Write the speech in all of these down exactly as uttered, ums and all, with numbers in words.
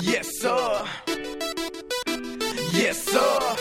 Yes, sir. Yes, sir.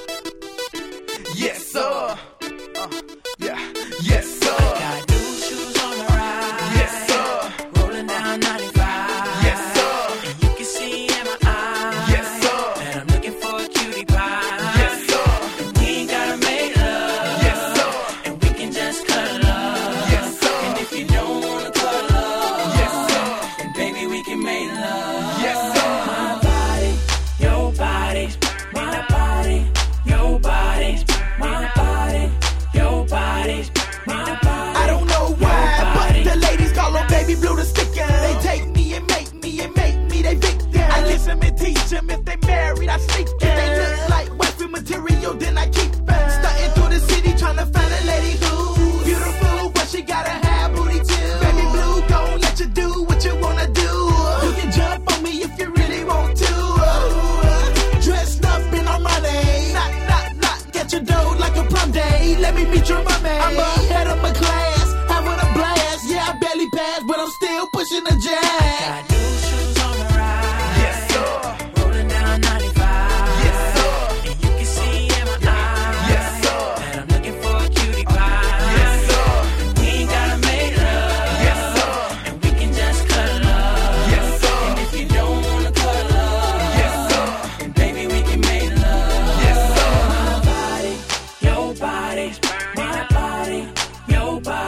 Yes, sir. Uh, yeah. Yes, sir. Got new shoes on the ride. Yes, sir. Rolling down ninety-five. Yes, sir. And you can see in my eyes. Yes, sir. That I'm looking for a cutie pie. Yes, sir. And we ain't gotta make love. Yes, sir. And we can just cuddle up. Yes, sir. And if you don't wanna cuddle up, Yes, sir. then baby we can make love. Yes, sir. My body, your body, my body, your body, my body, your body, my body. I don't know why, but the ladies call on Baby Blue the sticker. They take me and make me and make me they victim. I listen and teach them. If they married, I sneak them. If they look like wifey material, then I keep them. Stunting through the city trying to find a lady who's beautiful, but she gotta have booty too. Baby Blue gon' let you do what you wanna do. You can jump on me if you really want to. Uh, dressed up in Armani, knock, knock, knock, get your dough like a prom day. Let me meet your mommy. I'm ahead of my class, having a blast. Yeah, I barely passed, but I'm still pushing the jack. Got new shoes on the ride. Yes, sir. Rolling down ninety-five. Yes, sir. And you can see in my eyes. Yes, sir. That I'm looking for a cutie pie. Yes, sir. And we ain't gotta make love. Yes, sir. And we can just cuddle up. Yes, sir. And if you don't wanna cuddle up, Yes, sir. then baby we can make love. Yes, sir. My body, your body, my body, your body.